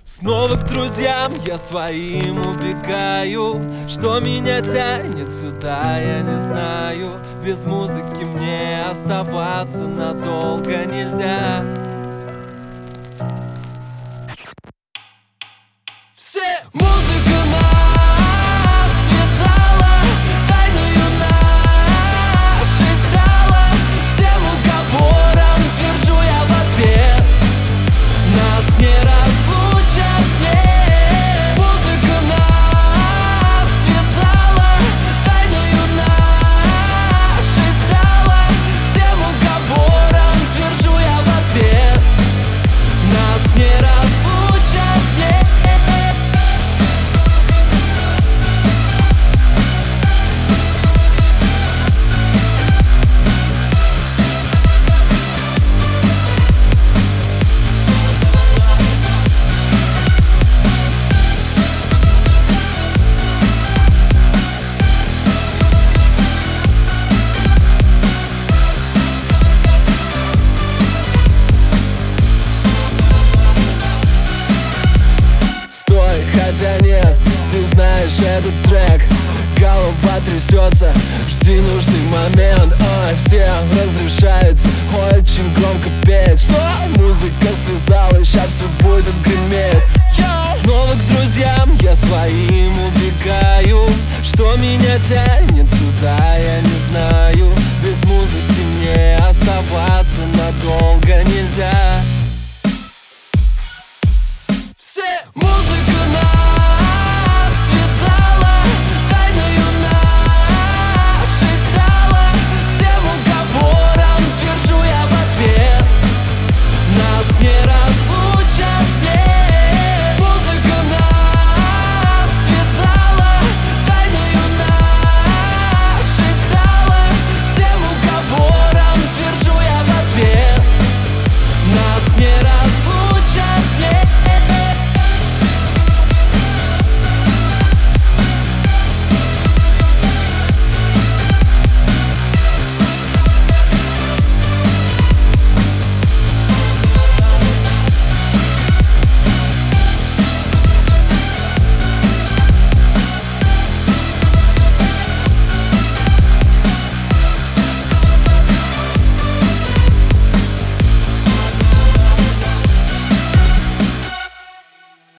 Снова к друзьям я своим убегаю. Что меня тянет сюда, я не знаю. Без музыки мне оставаться надолго нельзя. Музыка нас связала, тайною нашей стала. Всем уговором твержу я в ответ: нас не разлучат, нет. Музыка нас связала, тайною нашей стала. Всем уговором твержу я в ответ: нас не разлучат, нет. Стой, хотя нет, ты знаешь этот трек. Голова трясется, жди нужный момент. Ой, всем разрешается очень громко петь. Что? Музыка связала, щас все будет греметь. Снова к друзьям я своим убегаю. Что меня тянет сюда, я не знаю. Без музыки мне оставаться